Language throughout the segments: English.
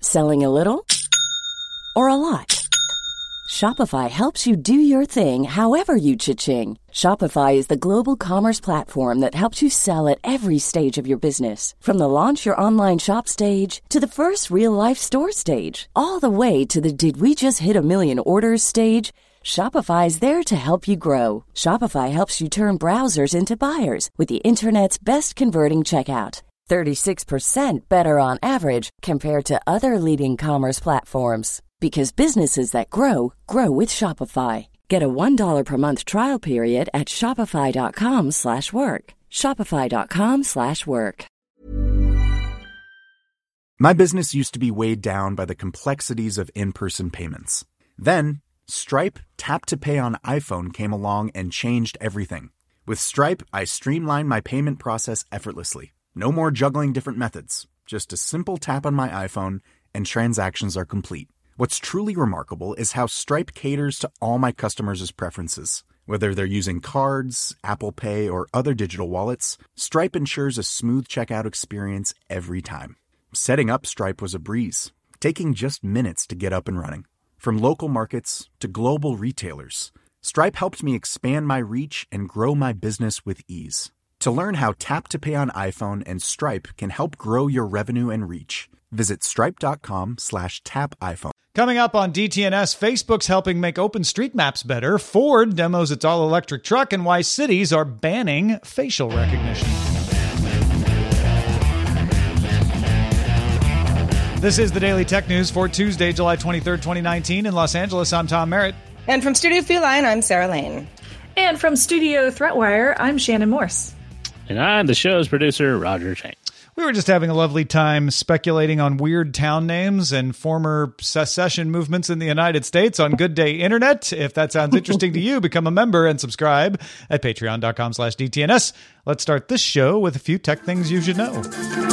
Selling a little or a lot? Shopify helps you do your thing however you cha-ching. Shopify is the global commerce platform that helps you sell at every stage of your business. From the launch your online shop stage to the first real-life store stage, all the way to the did we just hit a million orders stage. Shopify is there to help you grow. Shopify helps you turn browsers into buyers with the internet's best converting checkout. 36% better on average compared to other leading commerce platforms. Because businesses that grow, grow with Shopify. Get a $1 per month trial period at shopify.com/work. Shopify.com/work. My business used to be weighed down by the complexities of in-person payments. Then, Stripe Tap to Pay on iPhone came along and changed everything. With Stripe, I streamlined my payment process effortlessly. No more juggling different methods. Just a simple tap on my iPhone and transactions are complete. What's truly remarkable is how Stripe caters to all my customers' preferences. Whether they're using cards, Apple Pay, or other digital wallets, Stripe ensures a smooth checkout experience every time. Setting up Stripe was a breeze, taking just minutes to get up and running. From local markets to global retailers, Stripe helped me expand my reach and grow my business with ease. To learn how Tap to Pay on iPhone and Stripe can help grow your revenue and reach, visit stripe.com/tapiphone. Coming up on DTNS, Facebook's helping make OpenStreetMaps better. Ford demos its all-electric truck, and why cities are banning facial recognition. This is the Daily Tech News for Tuesday, July 23rd, 2019. In Los Angeles, I'm Tom Merritt. And from Studio Feline, I'm Sarah Lane. And from Studio Threatwire, I'm Shannon Morse. And I'm the show's producer, Roger Chang. We were just having a lovely time speculating on weird town names and former secession movements in the United States on Good Day Internet. If that sounds interesting to you, become a member and subscribe at patreon.com/DTNS. Let's start this show with a few tech things you should know.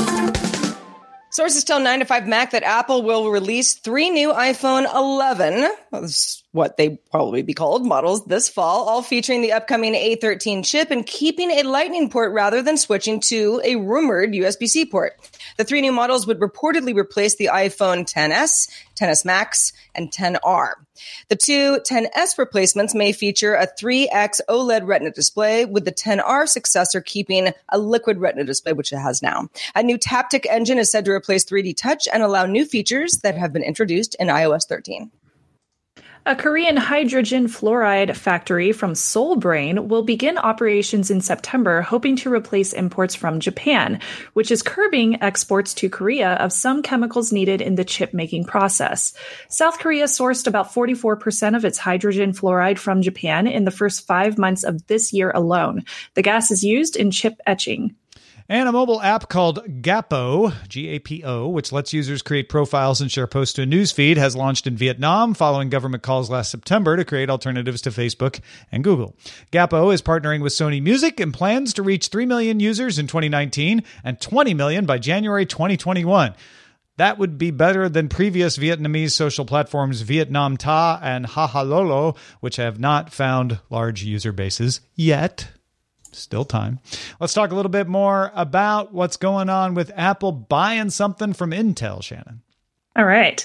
Sources tell 9 to 5 Mac that Apple will release 3 new iPhone 11, that's what they probably be called, models this fall, all featuring the upcoming A13 chip and keeping a Lightning port rather than switching to a rumored USB-C port. The 3 new models would reportedly replace the iPhone XS, XS Max, and XR. The 2 XS replacements may feature a 3X OLED Retina display, with the XR successor keeping a liquid Retina display, which it has now. A new Taptic engine is said to replace 3D Touch and allow new features that have been introduced in iOS 13. A Korean hydrogen fluoride factory from Soulbrain will begin operations in September, hoping to replace imports from Japan, which is curbing exports to Korea of some chemicals needed in the chip-making process. South Korea sourced about 44% of its hydrogen fluoride from Japan in the first 5 months of this year alone. The gas is used in chip etching. And a mobile app called Gapo, G-A-P-O, which lets users create profiles and share posts to a newsfeed, has launched in Vietnam following government calls last September to create alternatives to Facebook and Google. Gapo is partnering with Sony Music and plans to reach 3 million users in 2019 and 20 million by January 2021. That would be better than previous Vietnamese social platforms Vietnam Ta and Hahalolo, which have not found large user bases yet. Still time. Let's talk a little bit more about what's going on with Apple buying something from Intel, Shannon. All right.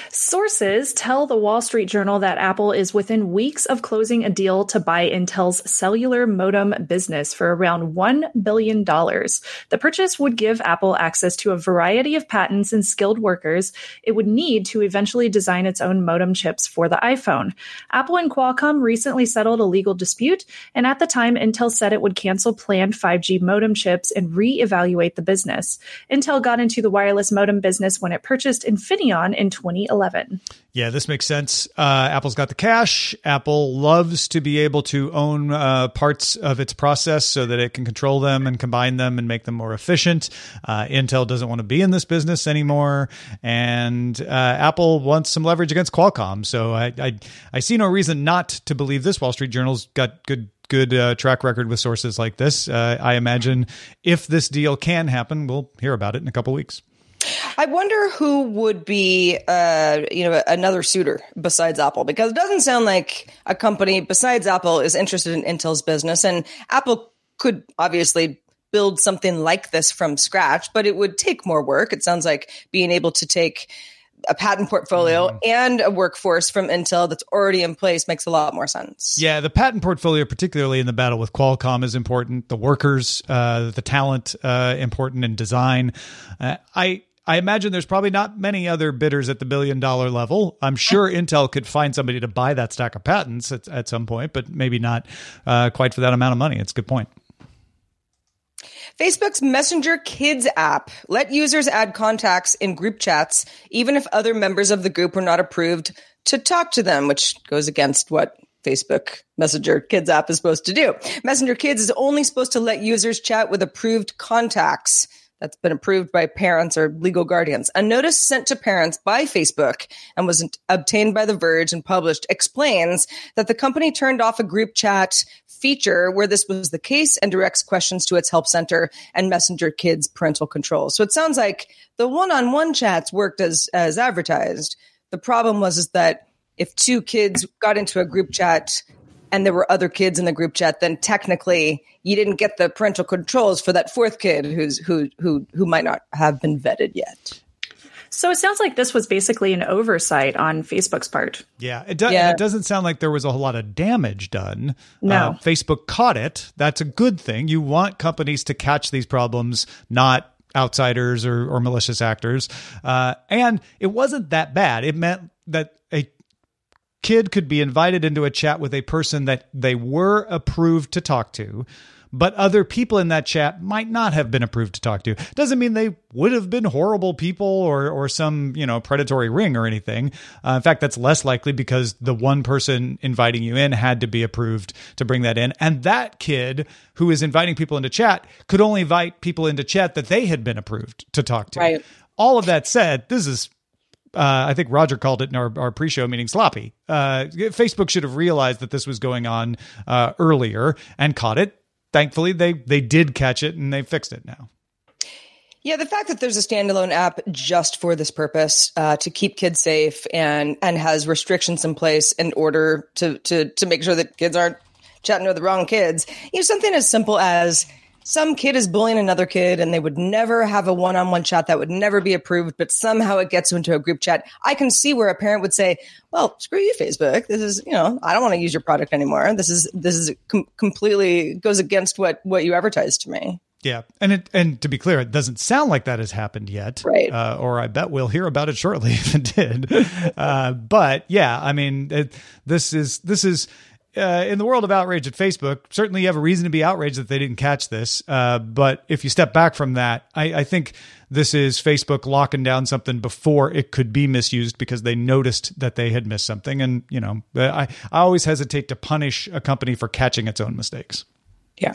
Sources tell the Wall Street Journal that Apple is within weeks of closing a deal to buy Intel's cellular modem business for around $1 billion. The purchase would give Apple access to a variety of patents and skilled workers it would need to eventually design its own modem chips for the iPhone. Apple and Qualcomm recently settled a legal dispute, and at the time, Intel said it would cancel planned 5G modem chips and reevaluate the business. Intel got into the wireless modem business when it purchased Infineon in 2011. Yeah, this makes sense. Apple's got the cash. Apple loves to be able to own parts of its process so that it can control them and combine them and make them more efficient. Intel doesn't want to be in this business anymore, and Apple wants some leverage against Qualcomm. So I see no reason not to believe this. Wall Street Journal's got good track record with sources like this. I imagine if this deal can happen, we'll hear about it in a couple weeks. I wonder who would be, another suitor besides Apple, because it doesn't sound like a company besides Apple is interested in Intel's business. And Apple could obviously build something like this from scratch, but it would take more work. It sounds like being able to take a patent portfolio and a workforce from Intel that's already in place makes a lot more sense. Yeah, the patent portfolio, particularly in the battle with Qualcomm, is important. The workers, the talent, important in design. I imagine there's probably not many other bidders at the $1 billion level. I'm sure Intel could find somebody to buy that stack of patents at some point, but maybe not quite for that amount of money. It's a good point. Facebook's Messenger Kids app let users add contacts in group chats, even if other members of the group were not approved to talk to them, which goes against what Facebook Messenger Kids app is supposed to do. Messenger Kids is only supposed to let users chat with approved contacts. That's been approved by parents or legal guardians. A notice sent to parents by Facebook and was obtained by The Verge and published explains that the company turned off a group chat feature where this was the case and directs questions to its help center and Messenger Kids parental controls. So it sounds like the one-on-one chats worked as advertised. The problem was that if two kids got into a group chat and there were other kids in the group chat, then technically you didn't get the parental controls for that fourth kid who might not have been vetted yet. So it sounds like this was basically an oversight on Facebook's part. Yeah, it does. It doesn't sound like there was a whole lot of damage done. No. Facebook caught it. That's a good thing. You want companies to catch these problems, not outsiders or malicious actors. And it wasn't that bad. It meant that a kid could be invited into a chat with a person that they were approved to talk to, but other people in that chat might not have been approved to talk to. Doesn't mean they would have been horrible people or some, predatory ring or anything. In fact, that's less likely because the one person inviting you in had to be approved to bring that in. And that kid who is inviting people into chat could only invite people into chat that they had been approved to talk to. Right. All of that said, this is I think Roger called it in our pre-show meeting sloppy. Facebook should have realized that this was going on earlier and caught it. Thankfully, they did catch it and they fixed it now. Yeah, the fact that there's a standalone app just for this purpose, to keep kids safe and has restrictions in place in order to make sure that kids aren't chatting with the wrong kids. Something as simple as some kid is bullying another kid and they would never have a one-on-one chat that would never be approved, but somehow it gets into a group chat. I can see where a parent would say, well, screw you, Facebook. This is, I don't want to use your product anymore. This is completely goes against what you advertised to me. Yeah. And to be clear, it doesn't sound like that has happened yet. Right. Or I bet we'll hear about it shortly if it did. But yeah, I mean, this is in the world of outrage at Facebook, certainly you have a reason to be outraged that they didn't catch this. But if you step back from that, I think this is Facebook locking down something before it could be misused because they noticed that they had missed something. And, I always hesitate to punish a company for catching its own mistakes. Yeah.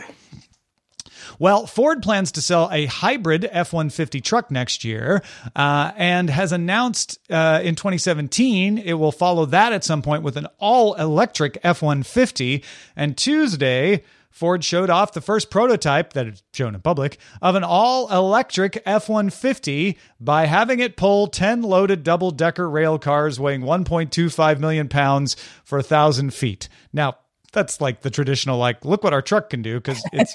Well, Ford plans to sell a hybrid F-150 truck next year and has announced in 2017 it will follow that at some point with an all-electric F-150. And Tuesday, Ford showed off the first prototype that is shown in public of an all-electric F-150 by having it pull 10 loaded double-decker rail cars weighing 1.25 million pounds for 1,000 feet. Now, that's like the traditional, look what our truck can do, because it's,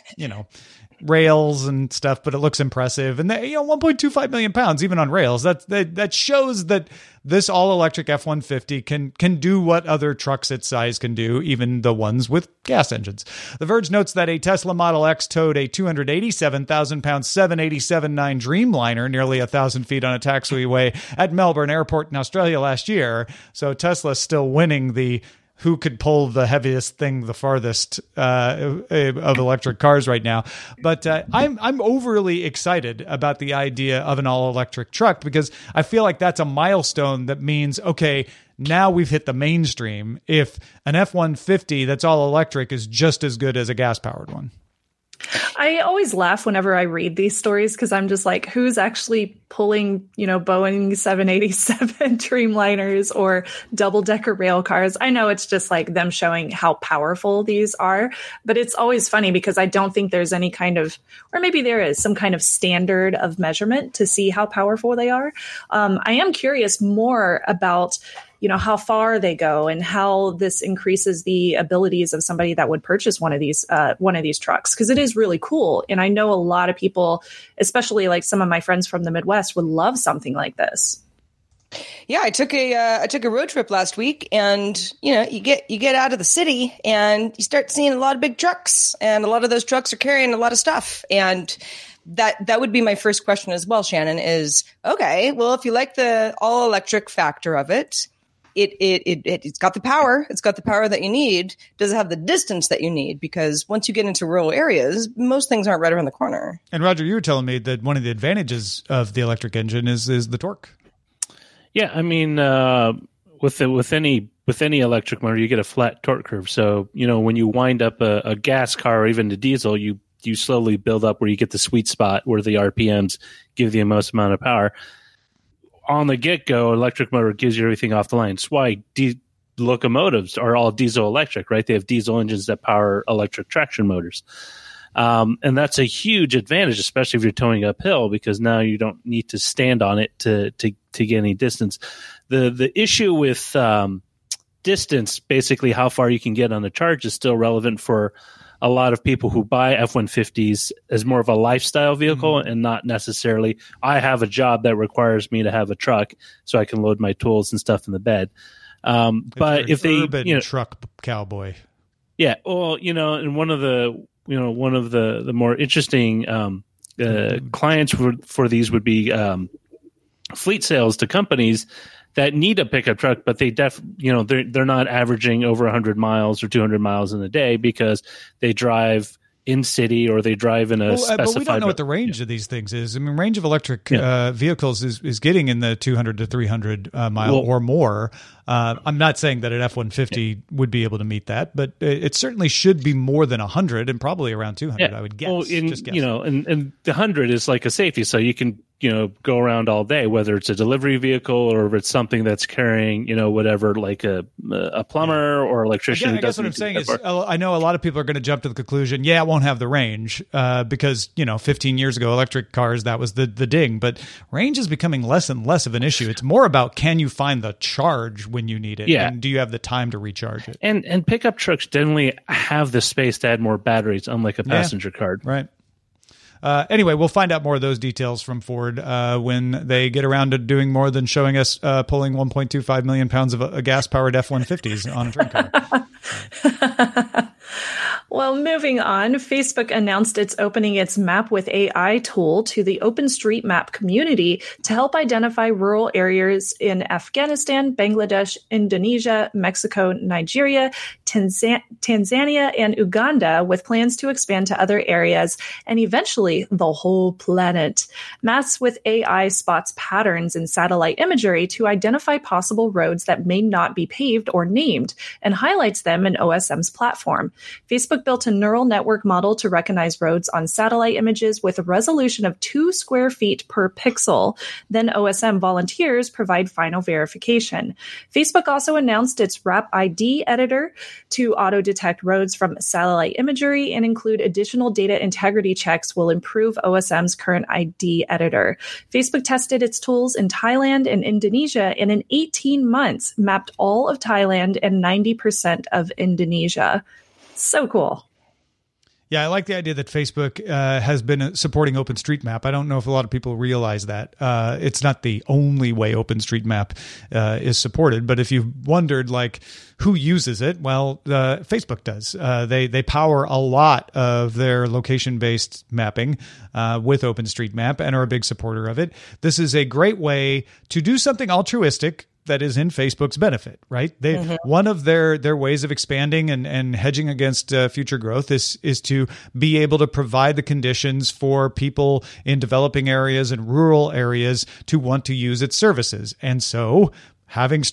rails and stuff, but it looks impressive. And 1.25 million pounds, even on rails, that shows that this all-electric F-150 can do what other trucks its size can do, even the ones with gas engines. The Verge notes that a Tesla Model X towed a 287,000-pound 787-9 Dreamliner nearly 1,000 feet on a taxiway at Melbourne Airport in Australia last year. So Tesla's still winning the who could pull the heaviest thing the farthest of electric cars right now. But I'm overly excited about the idea of an all-electric truck because I feel like that's a milestone that means, okay, now we've hit the mainstream if an F-150 that's all electric is just as good as a gas-powered one. I always laugh whenever I read these stories because I'm just like, who's actually pulling, Boeing 787 Dreamliners or double-decker rail cars? I know it's just like them showing how powerful these are, but it's always funny because I don't think there's any kind of, or maybe there is some kind of standard of measurement to see how powerful they are. I am curious more about how far they go and how this increases the abilities of somebody that would purchase one of these trucks, because it is really cool. And I know a lot of people, especially like some of my friends from the Midwest, would love something like this. Yeah, I took a road trip last week, and you get out of the city and you start seeing a lot of big trucks, and a lot of those trucks are carrying a lot of stuff. And that would be my first question as well, Shannon, is okay, well, if you like the all electric factor of it, it's got the power. It's got the power that you need. Does it have the distance that you need? Because once you get into rural areas, most things aren't right around the corner. And Roger, you were telling me that one of the advantages of the electric engine is the torque. Yeah, I mean, with any electric motor, you get a flat torque curve. So when you wind up a gas car or even the diesel, you slowly build up where you get the sweet spot where the RPMs give the most amount of power. On the get-go, electric motor gives you everything off the line. That's why locomotives are all diesel electric, right? They have diesel engines that power electric traction motors. And that's a huge advantage, especially if you're towing uphill, because now you don't need to stand on it to get any distance. The issue with distance, basically how far you can get on the charge, is still relevant for a lot of people who buy F-150s as more of a lifestyle vehicle and not necessarily, I have a job that requires me to have a truck so I can load my tools and stuff in the bed. But if they urban truck cowboy. Yeah. Well, and one of the more interesting clients for these would be fleet sales to companies that need a pickup truck, but they're not averaging over 100 miles or 200 miles in a day because they drive in city or they drive in a specified. But we don't know what the range of these things is. I mean, range of electric vehicles is getting in the 200 to 300 mile or more. I'm not saying that an F-150 would be able to meet that, but it certainly should be more than 100 and probably around 200. I would guess. Well, and the 100 is like a safety, so you can go around all day, whether it's a delivery vehicle or if it's something that's carrying whatever, like a plumber or electrician. I guess what I'm saying is, I know a lot of people are going to jump to the conclusion, it won't have the range because 15 years ago, electric cars, that was the ding. But range is becoming less and less of an issue. It's more about, can you find the charge when you need it, and do you have the time to recharge it? And pickup trucks generally have the space to add more batteries, unlike a passenger car. Right. Anyway, we'll find out more of those details from Ford when they get around to doing more than showing us pulling 1.25 million pounds of gas-powered F-150s on a train car. Well, moving on, Facebook announced it's opening its Map with AI tool to the OpenStreetMap community to help identify rural areas in Afghanistan, Bangladesh, Indonesia, Mexico, Nigeria, Tanzania, and Uganda, with plans to expand to other areas and eventually the whole planet. Maps with AI spots patterns in satellite imagery to identify possible roads that may not be paved or named and highlights them in OSM's platform. Facebook built a neural network model to recognize roads on satellite images with a resolution of 2 square feet per pixel. Then OSM volunteers provide final verification. Facebook also announced its Wrap ID editor to auto-detect roads from satellite imagery and include additional data integrity checks will improve OSM's current ID editor. Facebook tested its tools in Thailand and Indonesia and in 18 months mapped all of Thailand and 90% of Indonesia. So cool. Yeah, I like the idea that Facebook has been supporting OpenStreetMap. I don't know if a lot of people realize that. It's not the only way OpenStreetMap is supported, but if you've wondered, who uses it, well, Facebook does. They power a lot of their location-based mapping with OpenStreetMap and are a big supporter of it. This is a great way to do something altruistic that is in Facebook's benefit, right? One of their ways of expanding and hedging against future growth is to be able to provide the conditions for people in developing areas and rural areas to want to use its services. And so having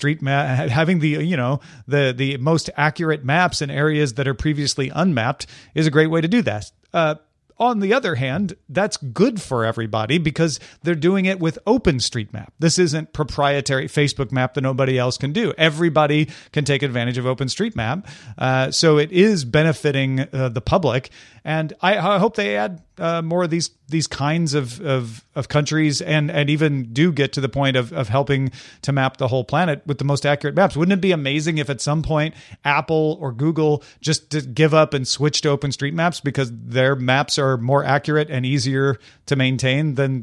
the most accurate maps in areas that are previously unmapped is a great way to do that. On the other hand, that's good for everybody because they're doing it with OpenStreetMap. This isn't proprietary Facebook map that nobody else can do. Everybody can take advantage of OpenStreetMap. So it is benefiting the public. And I hope they add more of these kinds of countries and even do get to the point of helping to map the whole planet with the most accurate maps. Wouldn't it be amazing if at some point Apple or Google just to give up and switch to OpenStreetMaps because their maps are more accurate and easier to maintain than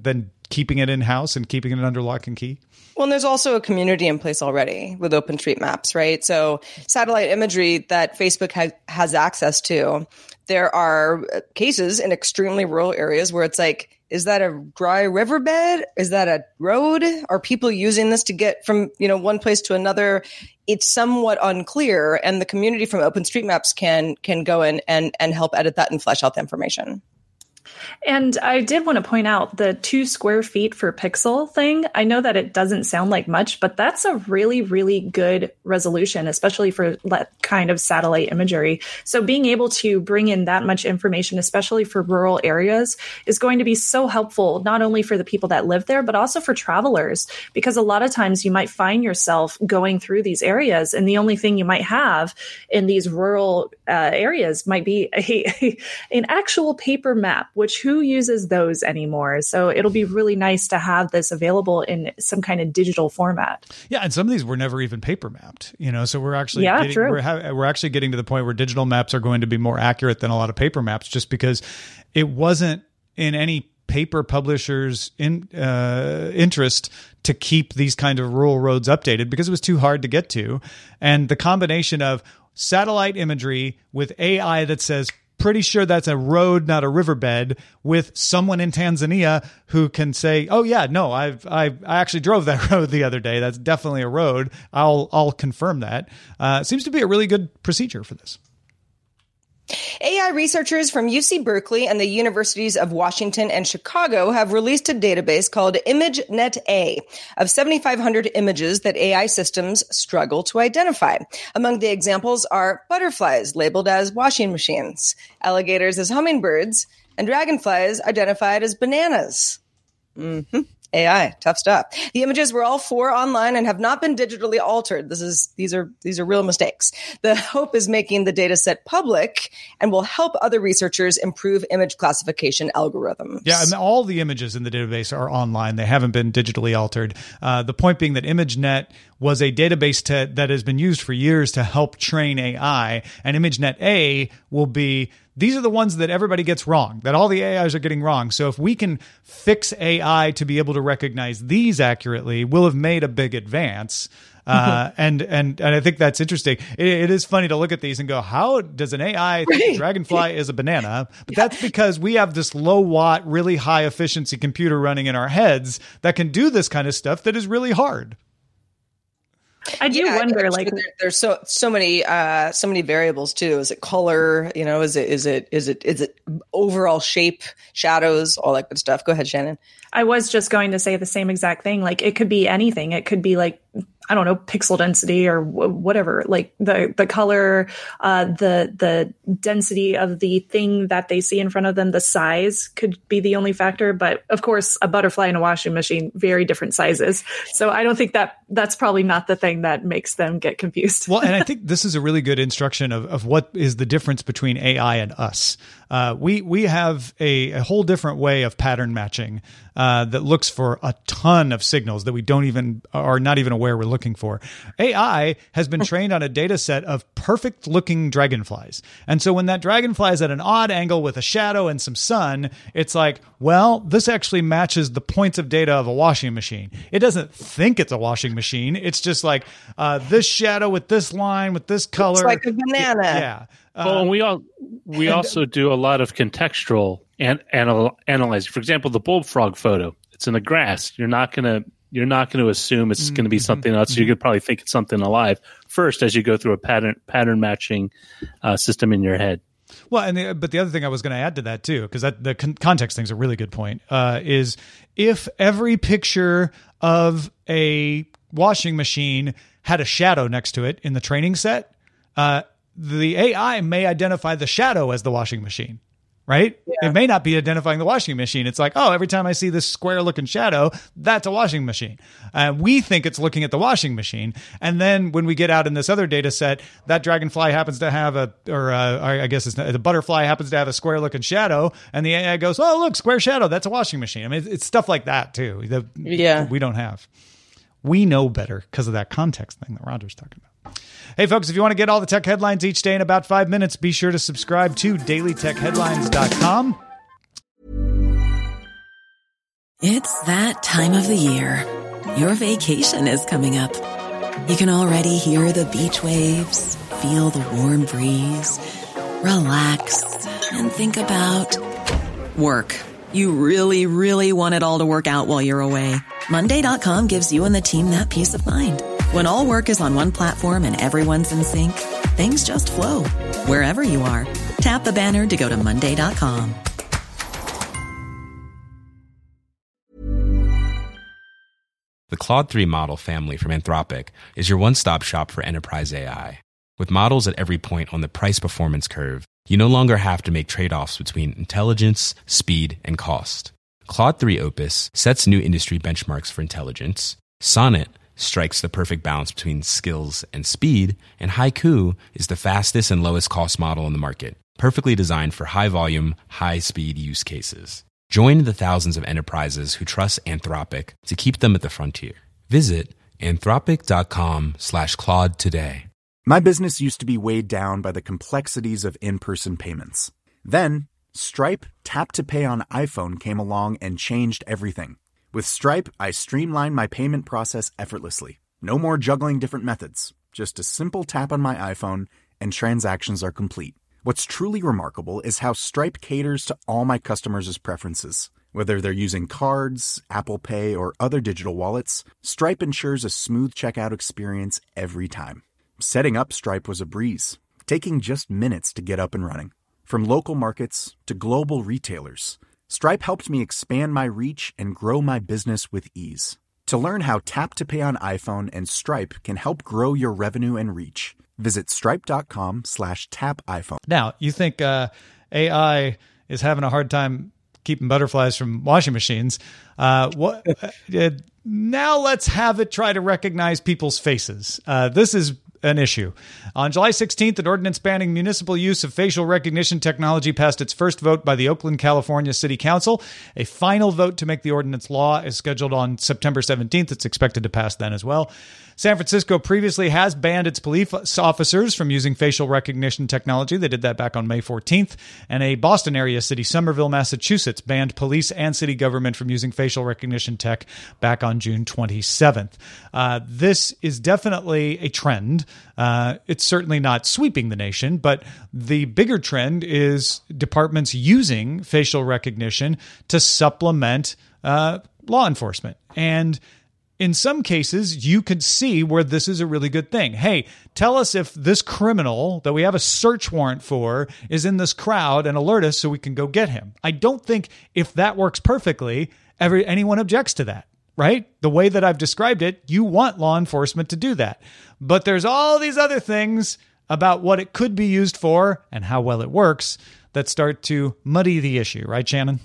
keeping it in-house and keeping it under lock and key? Well, and there's also a community in place already with OpenStreetMaps, right? So satellite imagery that Facebook has access to, there are cases in extremely rural areas where it's like, is that a dry riverbed? Is that a road? Are people using this to get from, one place to another? It's somewhat unclear, and the community from OpenStreetMaps can go in and help edit that and flesh out the information. And I did want to point out the 2 square feet per pixel thing. I know that it doesn't sound like much, but that's a really, really good resolution, especially for that kind of satellite imagery. So being able to bring in that much information, especially for rural areas, is going to be so helpful, not only for the people that live there, but also for travelers, because a lot of times you might find yourself going through these areas, and the only thing you might have in these rural areas might be an actual paper map, which who uses those anymore? So it'll be really nice to have this available in some kind of digital format. Yeah, and some of these were never even paper mapped, so we're actually we're actually getting to the point where digital maps are going to be more accurate than a lot of paper maps, just because it wasn't in any paper publishers' interest to keep these kind of rural roads updated because it was too hard to get to. And the combination of satellite imagery with AI that says, pretty sure that's a road, not a riverbed, with someone in Tanzania who can say, oh yeah, no, I actually drove that road the other day. That's definitely a road. I'll confirm that. Seems to be a really good procedure for this. AI researchers from UC Berkeley and the universities of Washington and Chicago have released a database called ImageNet-A of 7,500 images that AI systems struggle to identify. Among the examples are butterflies labeled as washing machines, alligators as hummingbirds, and dragonflies identified as bananas. AI, tough stuff. The images were all 4 online and have not been digitally altered. These are real mistakes. The hope is making the data set public and will help other researchers improve image classification algorithms. Yeah, and all the images in the database are online. They haven't been digitally altered. The point being that ImageNet was a database that has been used for years to help train AI, and ImageNet-A will be, these are the ones that everybody gets wrong, that all the AIs are getting wrong. So if we can fix AI to be able to recognize these accurately, we'll have made a big advance. And I think that's interesting. It is funny to look at these and go, how does an AI think dragonfly is a banana? But that's because we have this low watt, really high efficiency computer running in our heads that can do this kind of stuff that is really hard. I do wonder, there's so many variables too. Is it color? Is it overall shape, shadows, all that good stuff? Go ahead, Shannon. I was just going to say the same exact thing. Like, it could be anything. It could be like, I don't know, pixel density or whatever, like the color, the density of the thing that they see in front of them, the size could be the only factor. But of course, a butterfly and a washing machine, very different sizes. So I don't think that's probably not the thing that makes them get confused. Well, and I think this is a really good instruction of what is the difference between AI and us. We have a whole different way of pattern matching that looks for a ton of signals that we are not even aware we're looking for. AI has been trained on a data set of perfect looking dragonflies. And so when that dragonfly is at an odd angle with a shadow and some sun, it's like, well, this actually matches the points of data of a washing machine. It doesn't think it's a washing machine. It's just like this shadow with this line with this color. It's like a banana. Yeah. Well, we also do a lot of contextual analyzing. For example, the bullfrog photo. It's in the grass. You're not going to assume it's going to be something else. You could probably think it's something alive first as you go through a pattern matching system in your head. Well, but the other thing I was going to add to that too, because the context thing's a really good point, is if every picture of a washing machine had a shadow next to it in the training set, the AI may identify the shadow as the washing machine, right? Yeah. It may not be identifying the washing machine. It's like, oh, every time I see this square looking shadow, that's a washing machine. We think it's looking at the washing machine. And then when we get out in this other data set, that dragonfly happens to have the butterfly happens to have a square looking shadow. And the AI goes, oh, look, square shadow. That's a washing machine. I mean, it's stuff like that too. We don't have. We know better because of that context thing that Roger's talking about. Hey, folks, if you want to get all the tech headlines each day in about 5 minutes, be sure to subscribe to dailytechheadlines.com. It's that time of the year. Your vacation is coming up. You can already hear the beach waves, feel the warm breeze, relax, and think about work. You really, really want it all to work out while you're away. Monday.com gives you and the team that peace of mind. When all work is on one platform and everyone's in sync, things just flow. Wherever you are, tap the banner to go to Monday.com. The Claude 3 model family from Anthropic is your one-stop shop for enterprise AI. With models at every point on the price-performance curve, you no longer have to make trade-offs between intelligence, speed, and cost. Claude 3 Opus sets new industry benchmarks for intelligence. Sonnet strikes the perfect balance between skills and speed. And Haiku is the fastest and lowest cost model in the market, perfectly designed for high-volume, high-speed use cases. Join the thousands of enterprises who trust Anthropic to keep them at the frontier. Visit anthropic.com/Claude today. My business used to be weighed down by the complexities of in-person payments. Then, Stripe Tap to Pay on iPhone came along and changed everything. With Stripe, I streamlined my payment process effortlessly. No more juggling different methods. Just a simple tap on my iPhone and transactions are complete. What's truly remarkable is how Stripe caters to all my customers' preferences. Whether they're using cards, Apple Pay, or other digital wallets, Stripe ensures a smooth checkout experience every time. Setting up Stripe was a breeze, taking just minutes to get up and running. From local markets to global retailers, Stripe helped me expand my reach and grow my business with ease. To learn how Tap to Pay on iPhone and Stripe can help grow your revenue and reach, visit stripe.com/tapiphone. Now, you think AI is having a hard time keeping butterflies from washing machines. Now let's have it try to recognize people's faces. This is an issue. On July 16th, an ordinance banning municipal use of facial recognition technology passed its first vote by the Oakland, California City Council. A final vote to make the ordinance law is scheduled on September 17th. It's expected to pass then as well. San Francisco previously has banned its police officers from using facial recognition technology. They did that back on May 14th. And a Boston area city, Somerville, Massachusetts, banned police and city government from using facial recognition tech back on June 27th. This is definitely a trend. It's certainly not sweeping the nation, but the bigger trend is departments using facial recognition to supplement law enforcement. And in some cases, you could see where this is a really good thing. Hey, tell us if this criminal that we have a search warrant for is in this crowd and alert us so we can go get him. I don't think if that works perfectly, anyone objects to that, right? The way that I've described it, you want law enforcement to do that. But there's all these other things about what it could be used for and how well it works that start to muddy the issue, right, Shannon?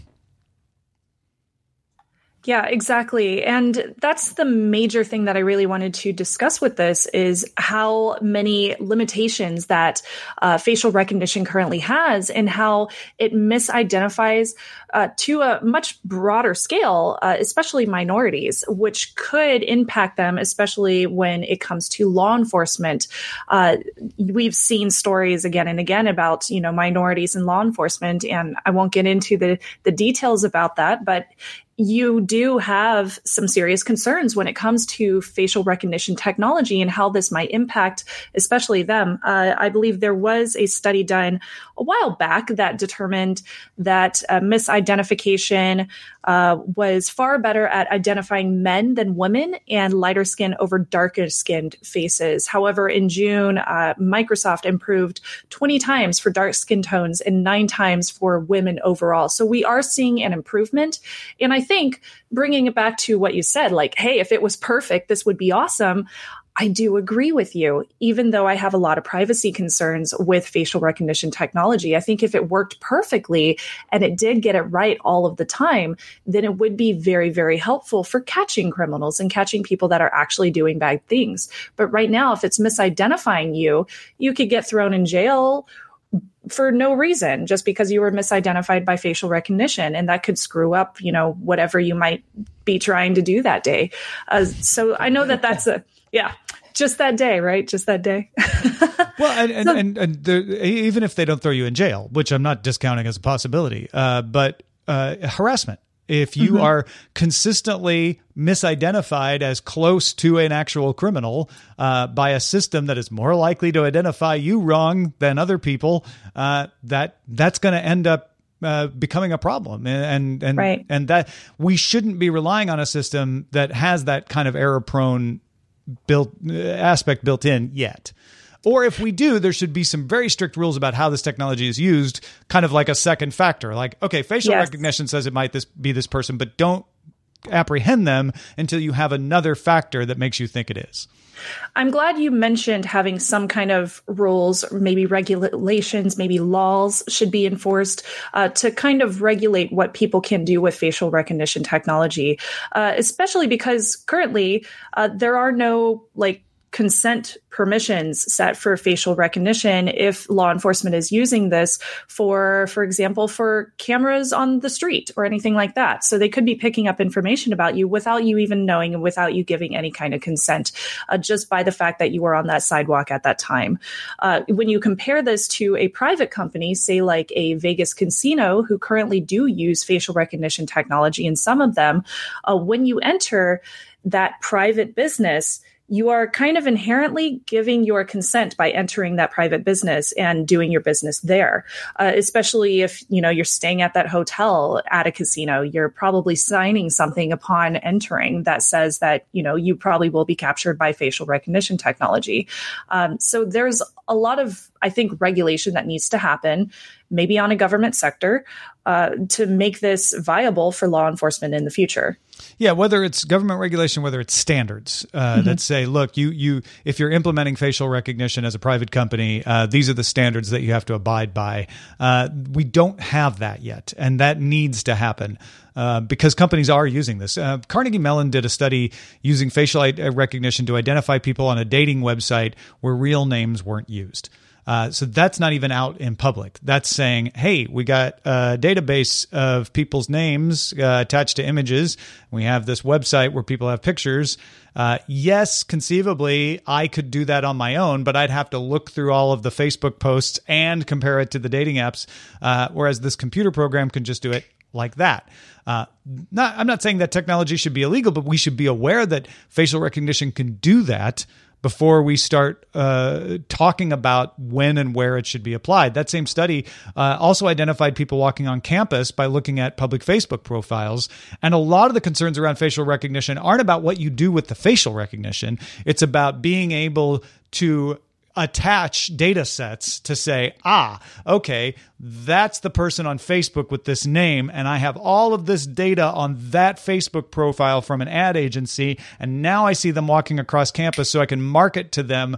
Yeah, exactly. And that's the major thing that I really wanted to discuss with this is how many limitations that facial recognition currently has and how it misidentifies to a much broader scale, especially minorities, which could impact them, especially when it comes to law enforcement. We've seen stories again and again about, minorities in law enforcement, and I won't get into the details about that, but you do have some serious concerns when it comes to facial recognition technology and how this might impact, especially them. I believe there was a study done a while back that determined that misidentification was far better at identifying men than women and lighter skin over darker skinned faces. However, in June, Microsoft improved 20 times for dark skin tones and 9 times for women overall. So we are seeing an improvement. And I think bringing it back to what you said, like, hey, if it was perfect, this would be awesome. I do agree with you, even though I have a lot of privacy concerns with facial recognition technology. I think if it worked perfectly and it did get it right all of the time, then it would be very, very helpful for catching criminals and catching people that are actually doing bad things. But right now, if it's misidentifying you, you could get thrown in jail for no reason, just because you were misidentified by facial recognition. And that could screw up, whatever you might be trying to do that day. So I know that's just that day, right? Just that day. Well, and even if they don't throw you in jail, which I'm not discounting as a possibility, but harassment If you are consistently misidentified as close to an actual criminal by a system that is more likely to identify you wrong than other people, that's going to end up becoming a problem, and that we shouldn't be relying on a system that has that kind of error-prone aspect built in yet. Or if we do, there should be some very strict rules about how this technology is used, kind of like a second factor. Like, okay, facial recognition says it might be this person, but don't apprehend them until you have another factor that makes you think it is. I'm glad you mentioned having some kind of rules, maybe regulations, maybe laws should be enforced to kind of regulate what people can do with facial recognition technology, especially because currently there are no consent permissions set for facial recognition if law enforcement is using this for example, for cameras on the street or anything like that. So they could be picking up information about you without you even knowing and without you giving any kind of consent, just by the fact that you were on that sidewalk at that time. When you compare this to a private company, say like a Vegas casino, who currently do use facial recognition technology, and some of them, when you enter that private business, you are kind of inherently giving your consent by entering that private business and doing your business there. Especially if, you're staying at that hotel at a casino, you're probably signing something upon entering that says that, you probably will be captured by facial recognition technology. So there's a lot of, I think, regulation that needs to happen, maybe on a government sector, to make this viable for law enforcement in the future. Yeah, whether it's government regulation, whether it's standards that say, look, you if you're implementing facial recognition as a private company, these are the standards that you have to abide by. We don't have that yet, and that needs to happen because companies are using this. Carnegie Mellon did a study using facial recognition to identify people on a dating website where real names weren't used. So that's not even out in public. That's saying, hey, we got a database of people's names attached to images. We have this website where people have pictures. Yes, conceivably, I could do that on my own, but I'd have to look through all of the Facebook posts and compare it to the dating apps, whereas this computer program can just do it like that. I'm not saying that technology should be illegal, but we should be aware that facial recognition can do that before we start talking about when and where it should be applied. That same study also identified people walking on campus by looking at public Facebook profiles. And a lot of the concerns around facial recognition aren't about what you do with the facial recognition. It's about being able to attach data sets to say, okay, that's the person on Facebook with this name, and I have all of this data on that Facebook profile from an ad agency, and now I see them walking across campus so I can market to them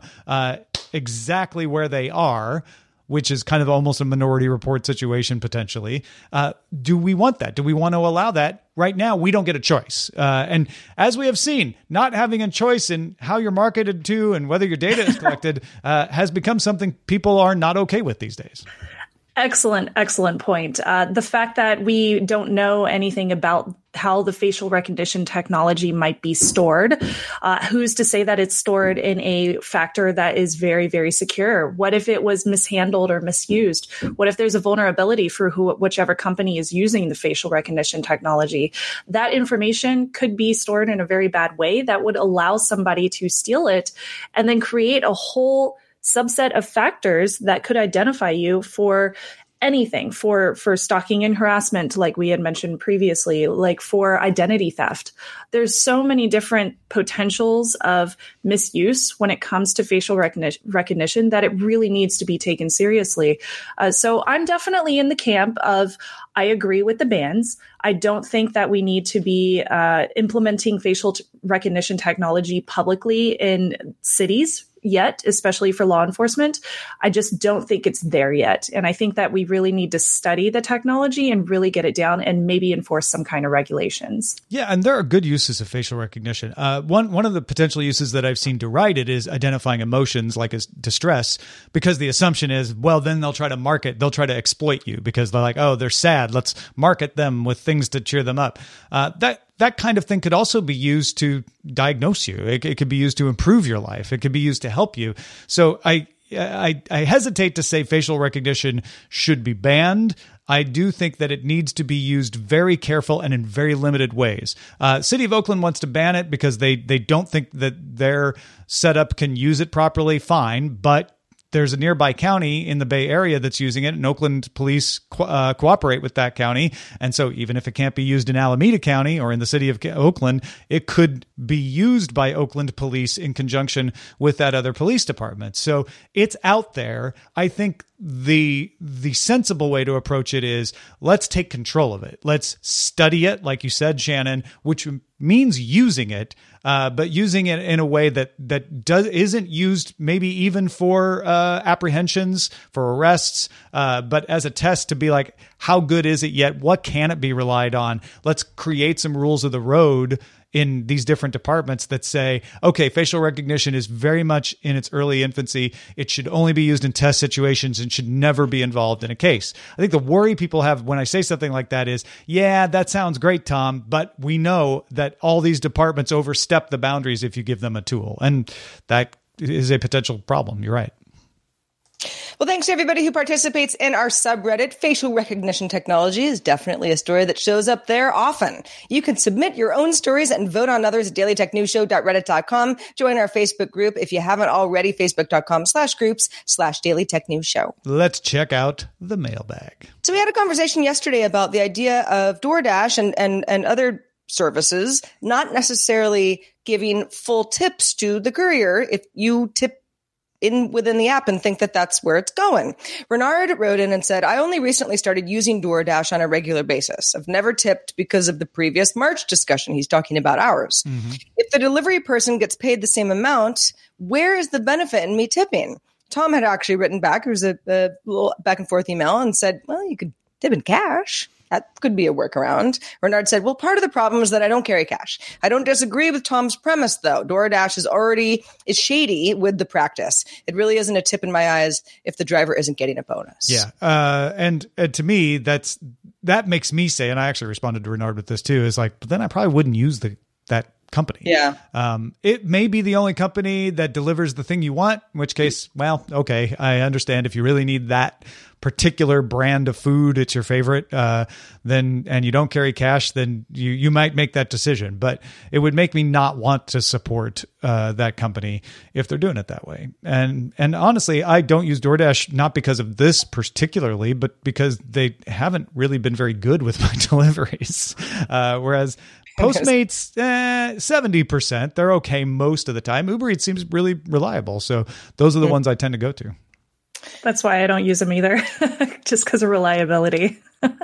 exactly where they are, which is kind of almost a Minority Report situation potentially. Do we want that? Do we want to allow that? Right now, we don't get a choice. And as we have seen, not having a choice in how you're marketed to and whether your data is collected has become something people are not okay with these days. Excellent point. The fact that we don't know anything about how the facial recognition technology might be stored, who's to say that it's stored in a factor that is very, very secure? What if it was mishandled or misused? What if there's a vulnerability for whichever company is using the facial recognition technology? That information could be stored in a very bad way that would allow somebody to steal it and then create a whole subset of factors that could identify you for anything, for stalking and harassment, like we had mentioned previously, like for identity theft. There's so many different potentials of misuse when it comes to facial recognition that it really needs to be taken seriously. So I'm definitely in the camp of, I agree with the bans. I don't think that we need to be implementing facial recognition technology publicly in cities yet, especially for law enforcement. I just don't think it's there yet. And I think that we really need to study the technology and really get it down and maybe enforce some kind of regulations. Yeah, and there are good uses of facial recognition. One of the potential uses that I've seen derided is identifying emotions like as distress, because the assumption is, well, then they'll try to exploit you because they're like, oh, they're sad. Let's market them with things to cheer them up. That kind of thing could also be used to diagnose you. It could be used to improve your life. It could be used to help you. So I hesitate to say facial recognition should be banned. I do think that it needs to be used very careful and in very limited ways. City of Oakland wants to ban it because they don't think that their setup can use it properly. Fine, but there's a nearby county in the Bay Area that's using it, and Oakland police cooperate with that county. And so even if it can't be used in Alameda County or in the city of Oakland, it could be used by Oakland police in conjunction with that other police department. So it's out there. I think the sensible way to approach it is let's take control of it. Let's study it, like you said, Shannon, which means using it, but using it in a way that isn't used maybe even for apprehensions, for arrests, but as a test to be like, how good is it yet? What can it be relied on? Let's create some rules of the road in these different departments that say, okay, facial recognition is very much in its early infancy. It should only be used in test situations and should never be involved in a case. I think the worry people have when I say something like that is, yeah, that sounds great, Tom, but we know that all these departments overstep the boundaries if you give them a tool. And that is a potential problem. You're right. Well, thanks to everybody who participates in our subreddit. Facial recognition technology is definitely a story that shows up there often. You can submit your own stories and vote on others at dailytechnewsshow.reddit.com. Join our Facebook group if you haven't already, facebook.com/groups/dailytechnewsshow. Let's check out the mailbag. So we had a conversation yesterday about the idea of DoorDash and other services not necessarily giving full tips to the courier if you tip within the app and think that that's where it's going. Renard wrote in and said, I only recently started using DoorDash on a regular basis. I've never tipped because of the previous March discussion. He's talking about ours. Mm-hmm. If the delivery person gets paid the same amount, where is the benefit in me tipping? Tom had actually written back. There was a little back and forth email and said, well, you could tip in cash. That could be a workaround. Renard said, well, part of the problem is that I don't carry cash. I don't disagree with Tom's premise, though. DoorDash is shady with the practice. It really isn't a tip in my eyes if the driver isn't getting a bonus. Yeah. And to me, that makes me say, and I actually responded to Renard with this too, is like, but then I probably wouldn't use that company. Yeah. It may be the only company that delivers the thing you want, in which case, well, okay, I understand if you really need that particular brand of food, it's your favorite, then, and you don't carry cash, then you might make that decision. But it would make me not want to support that company if they're doing it that way. And honestly, I don't use DoorDash not because of this particularly, but because they haven't really been very good with my deliveries. Whereas Postmates, 70%, they're okay most of the time. Uber Eats seems really reliable. So those are the ones I tend to go to. That's why I don't use them either, just because of reliability.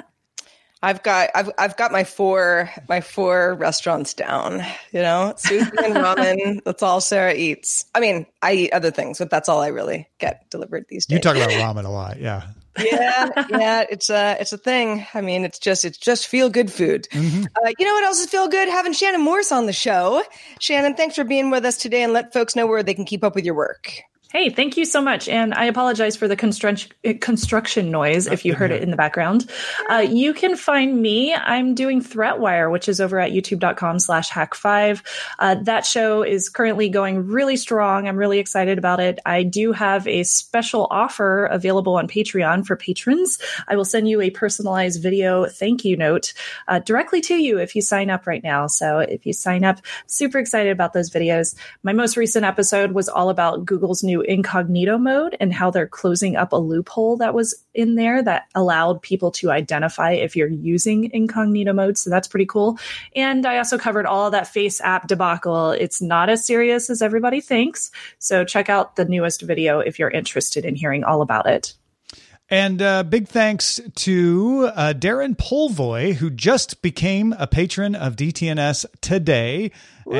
I've got my four restaurants down, sushi and ramen. That's all Sarah eats. I mean, I eat other things, but that's all I really get delivered these days. You talk about ramen a lot. Yeah. Yeah, it's a thing. I mean, it's just feel good food. Mm-hmm. You know what else is feel good? Having Shannon Morse on the show. Shannon, thanks for being with us today, and let folks know where they can keep up with your work. Hey, thank you so much. And I apologize for the construction noise if you heard it in the background. You can find me. I'm doing ThreatWire, which is over at youtube.com/hack5. That show is currently going really strong. I'm really excited about it. I do have a special offer available on Patreon for patrons. I will send you a personalized video thank you note directly to you if you sign up right now. So if you sign up, super excited about those videos. My most recent episode was all about Google's new incognito mode and how they're closing up a loophole that was in there that allowed people to identify if you're using incognito mode. So that's pretty cool. And I also covered all of that Face app debacle. It's not as serious as everybody thinks. So check out the newest video if you're interested in hearing all about it. And big thanks to Darren Polvoy, who just became a patron of DTNS today,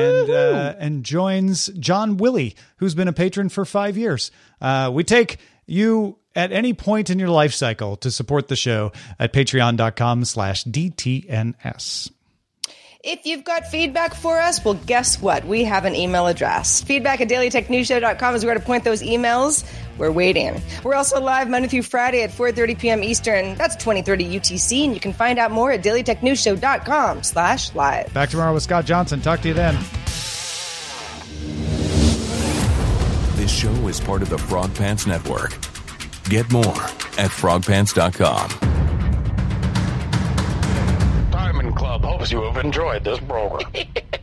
and joins John Willie, who's been a patron for 5 years. We take you at any point in your life cycle to support the show at patreon.com/DTNS. If you've got feedback for us, well, guess what? We have an email address. Feedback@dailytechnewsshow.com is where to point those emails. We're waiting. We're also live Monday through Friday at 4:30 p.m. Eastern. That's 2030 UTC, and you can find out more at dailytechnewsshow.com/live. Back tomorrow with Scott Johnson. Talk to you then. This show is part of the Frog Pants Network. Get more at frogpants.com. Club hopes you have enjoyed this program.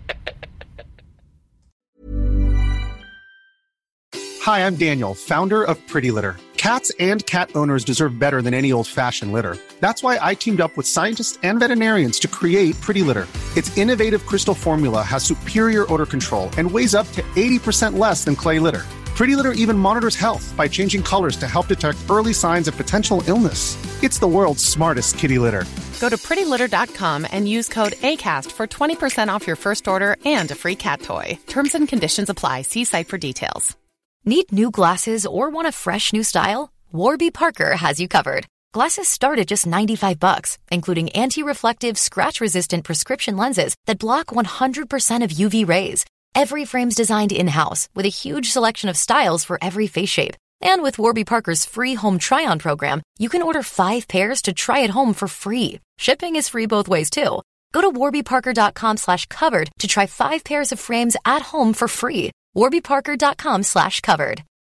Hi, I'm Daniel, founder of Pretty Litter. Cats and cat owners deserve better than any old-fashioned litter. That's why I teamed up with scientists and veterinarians to create Pretty Litter. Its innovative crystal formula has superior odor control and weighs up to 80% less than clay litter. Pretty Litter even monitors health by changing colors to help detect early signs of potential illness. It's the world's smartest kitty litter. Go to prettylitter.com and use code ACAST for 20% off your first order and a free cat toy. Terms and conditions apply. See site for details. Need new glasses or want a fresh new style? Warby Parker has you covered. Glasses start at just $95, including anti-reflective, scratch-resistant prescription lenses that block 100% of UV rays. Every frame's designed in-house with a huge selection of styles for every face shape. And with Warby Parker's free home try-on program, you can order 5 pairs to try at home for free. Shipping is free both ways, too. Go to warbyparker.com/covered to try 5 pairs of frames at home for free. warbyparker.com/covered.